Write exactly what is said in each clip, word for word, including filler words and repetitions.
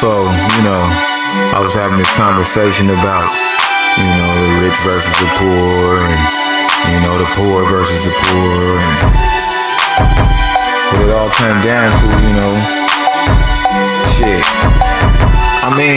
So, you know, I was having this conversation about, you know, the rich versus the poor, and, you know, the poor versus the poor, and what it all came down to, you know, shit. I mean,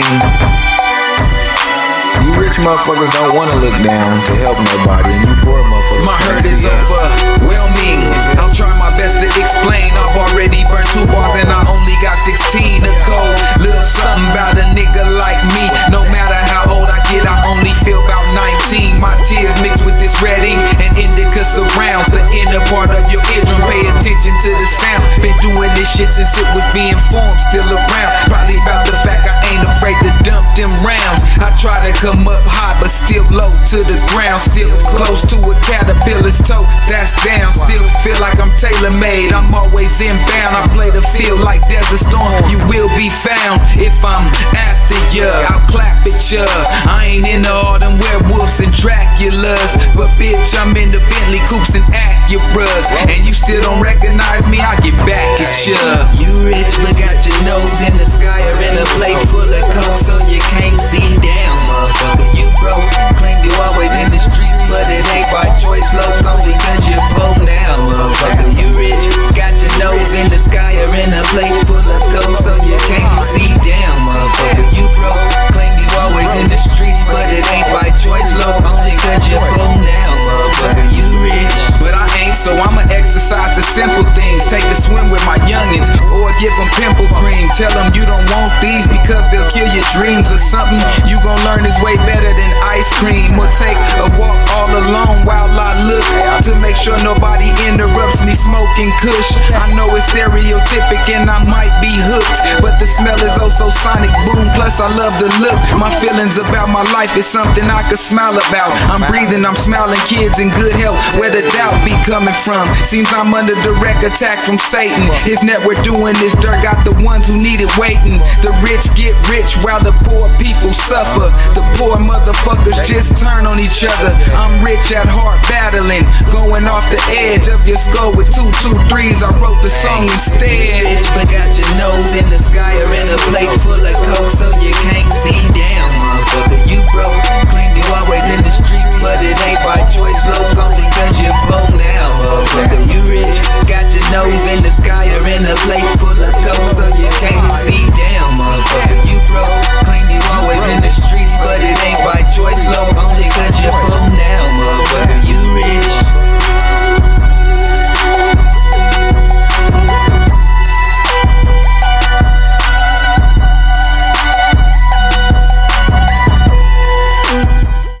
you rich motherfuckers don't want to look down to help nobody, and you poor motherfuckers. My hurt is overwhelming. I'll try my best to explain. I've already burned two bars and I only got sixteen to cold. Little something about a nigga like me. No matter how old I get, I only feel about nineteen. My tears mixed with this red ink and indica surrounds the inner part of your eardrum. Pay attention to the sound. Been doing this shit since it was being formed. Still around. Probably about the fact I ain't afraid to dump them rounds. I try to come up high but still low to the ground. Still close to a caterpillar's toe. That's down. Still feel like I'm tailor-made. I'm always inbound. I play the field like Desert Storm. You will be found if I'm after ya. I'll clap at ya. I ain't into all them werewolves and Draculas, but bitch, I'm in the Bentley coupes and Acuras. And you still don't recognize me, I get back at ya. You rich but got your nose in the sky or in a plate full of coke, so you can't see down, motherfucker. You broke, claim you always in the streets, but it ain't by choice. Low only cause you broke now, motherfucker. You rich, got your nose in the sky or in a plate full of coke, so you can't see down, motherfucker. You broke, claim you always in the streets, but it ain't by choice. Low only cause you broke now, motherfucker. You rich, but I ain't, so I'ma exercise the simple things. Take a swim with my youngins, or give them pimple cream. Tell them you don't want these because they'll kill your dreams or something. You gon' learn is way better than ice cream. Or take a walk all alone while I look to make sure nobody interrupts me smoking kush. I know it's stereotypic and I might be hooked, but the smell is oh so sonic boom. Plus I love the look. My feelings about my life is something I could smile about. I'm breathing, I'm smiling, kids in good health. Where the doubt be coming from? Seems I'm under direct attack from Satan. His network doing this dirt got the ones who need it waiting. The rich get rich while the poor people suffer. The poor motherfuckers just turn on each other. I'm rich at heart, battling, going off the edge of your skull with two, two, threes. I wrote the song instead. Rich but got your nose in the sky or in a plate full of coke, so you can't see down, motherfucker. You broke, claim you always in the streets, but it ain't by choice. Low only cause you broke now, motherfucker. You rich, got your nose in the sky or in